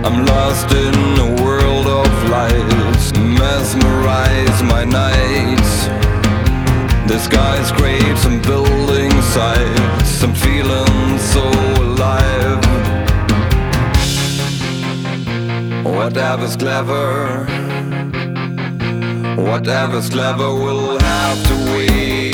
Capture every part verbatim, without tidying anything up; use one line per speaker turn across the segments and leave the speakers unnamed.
I'm lost in a world of lights, mesmerize my nights. The skyscrapers and building sites, I'm feeling so alive. Whatever's clever, whatever's clever will have to wait.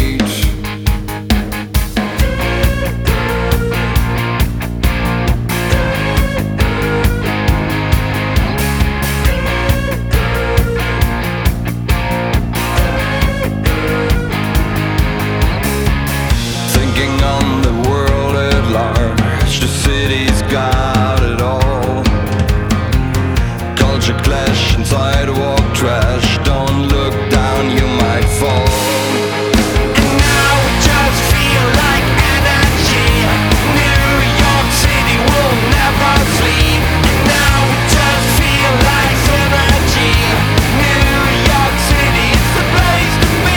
Thinking on the world at large, the city's got it all. Culture clash and sidewalk trash, don't look down, you might fall.
And now we just feel like energy. New York City will never sleep. And now we just feel like energy. New York City is the place to be.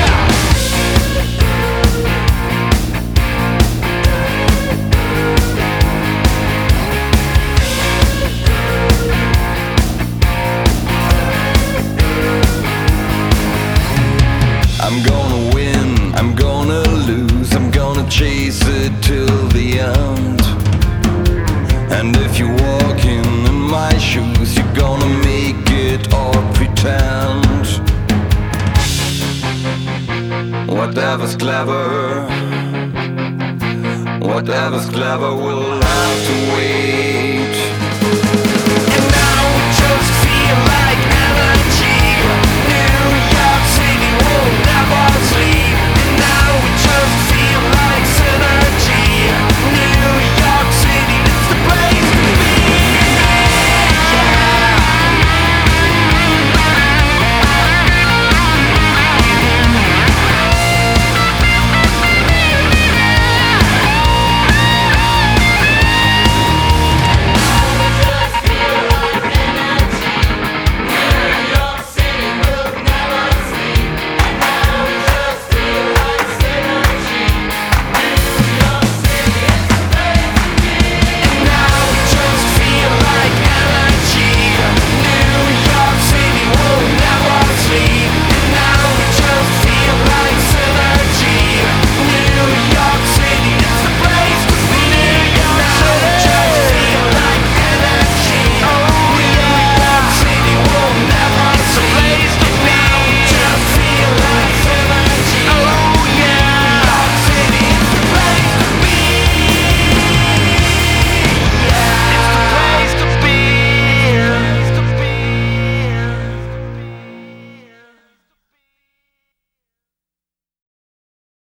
I'm gonna win, I'm gonna lose, I'm gonna chase it till the end. And if you're walking in my shoes, you're gonna make it or pretend. Whatever's clever, whatever's clever will have to wait.